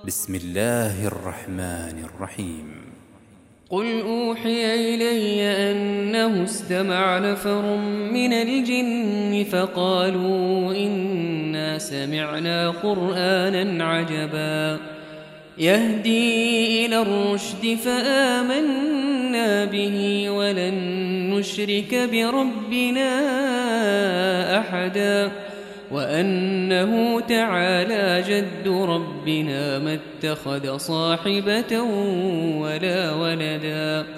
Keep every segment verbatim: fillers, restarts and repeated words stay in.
بسم الله الرحمن الرحيم. قل أوحي إلي أنه استمع نفر من الجن فقالوا إنا سمعنا قرآنا عجبا يهدي إلى الرشد فآمنا به ولن نشرك بربنا أحدا وأنه تعالى جد ربنا ما اتخذ صاحبة ولا ولدا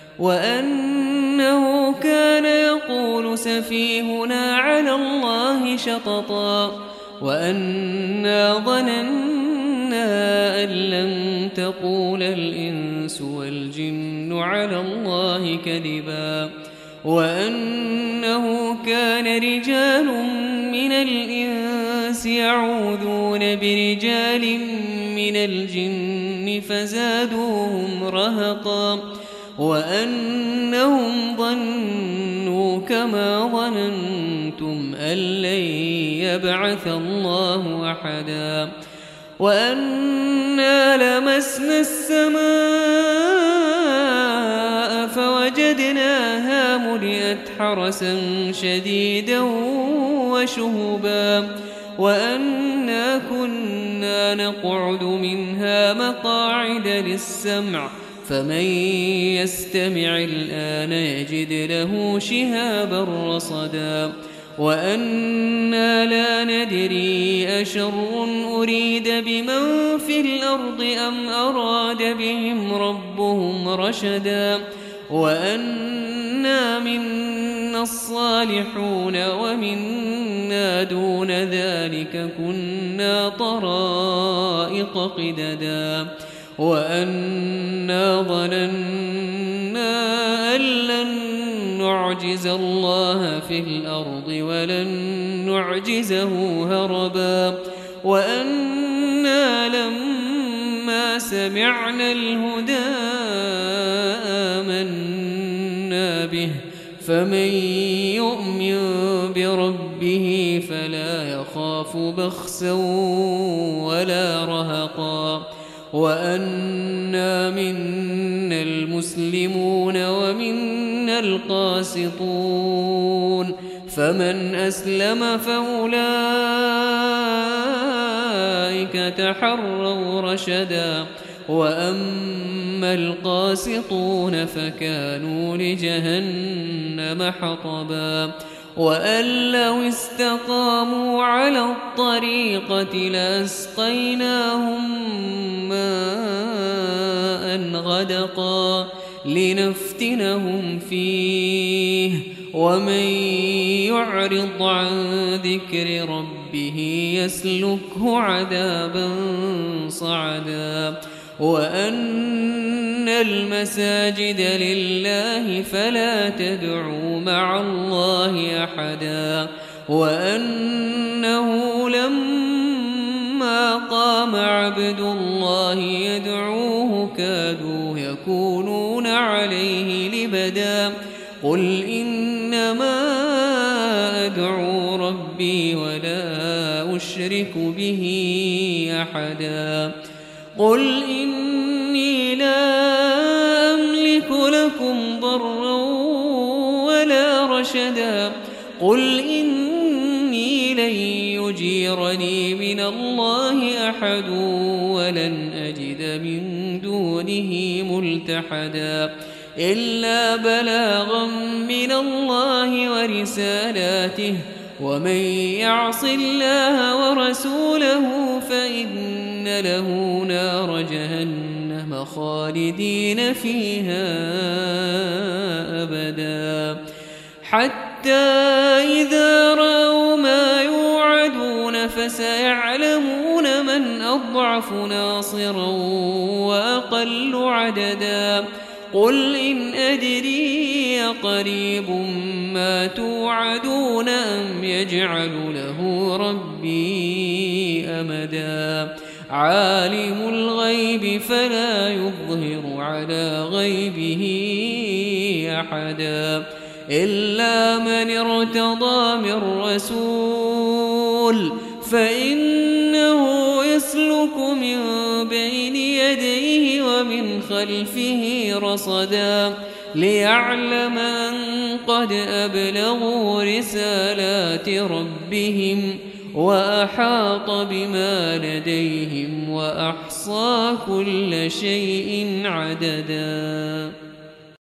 وأنه كان يقول سفيهنا على الله شططا وأنا ظننا أن لن تقول الإنس والجن على الله كذبا وأنه كان رجال من الإنس يعوذون برجال من الجن فزادوهم رهقا وأنهم ظنوا كما ظننتم أن لن يبعث الله أحدا وأنا لمسنا السماء فوجدناها ملئت حرسا شديدا وشهبا وأنا كنا نقعد منها مقاعد للسمع فمن يستمع الآن يجد له شهابا رصدا وأنا لا ندري أشر أريد بمن في الأرض أم أراد بهم ربهم رشدا وأنا منا الصالحون ومنا دون ذلك كنا طرائق قددا وأنا ظننا أن لن نعجز الله في الأرض ولن نعجزه هربا وأنا لما سمعنا الهدى آمنا به فمن يؤمن بربه فلا يخاف بخسا ولا رهقا وأنا منا المسلمون ومنا القاسطون فمن أسلم فأولئك تحروا رشدا وأما القاسطون فكانوا لجهنم حطبا وأن لو استقاموا على الطريقة لأسقيناهم ماء غدقا لنفتنهم فيه ومن يعرض عن ذكر ربه يسلكه عذابا صعدا وأن المساجد لله فلا تدعوا مع الله أحدا وأنه لما قام عبد الله يدعوه كادوا يكونون عليه لبدا قل إنما أدعو ربي ولا أشرك به أحدا قل إني لا أملك لكم ضرا ولا رشدا قل إني لن يجيرني من الله أحد ولن أجد من دونه ملتحدا إلا بلاغا من الله ورسالاته ومن يعص الله ورسوله فإن له نار جهنم خالدين فيها أبدا حتى إذا رأوا ما يوعدون فسيعلمون من أضعف ناصرا وأقل عددا قل إن أدري قريب ما توعدون أم يجعل له ربي أمدا عالم الغيب فلا يظهر على غيبه أحدا إلا من ارتضى من رسول فإنه يسلك من بين يديه ومن خلفه رصدا ليعلم أن قد أبلغوا رسالات ربهم وأحاط بما لديهم وأحصى كل شيء عددا.